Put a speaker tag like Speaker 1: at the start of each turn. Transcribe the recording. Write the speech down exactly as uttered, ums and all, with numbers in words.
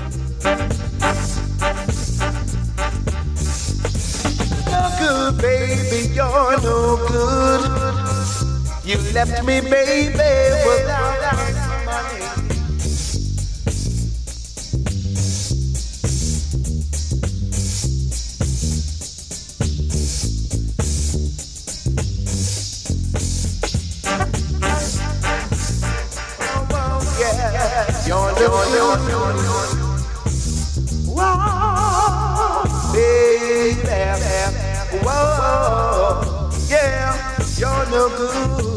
Speaker 1: No good, baby, you're no good. You left me, baby, without money. You're no good. Whoa, baby. Whoa, yeah, you're no good.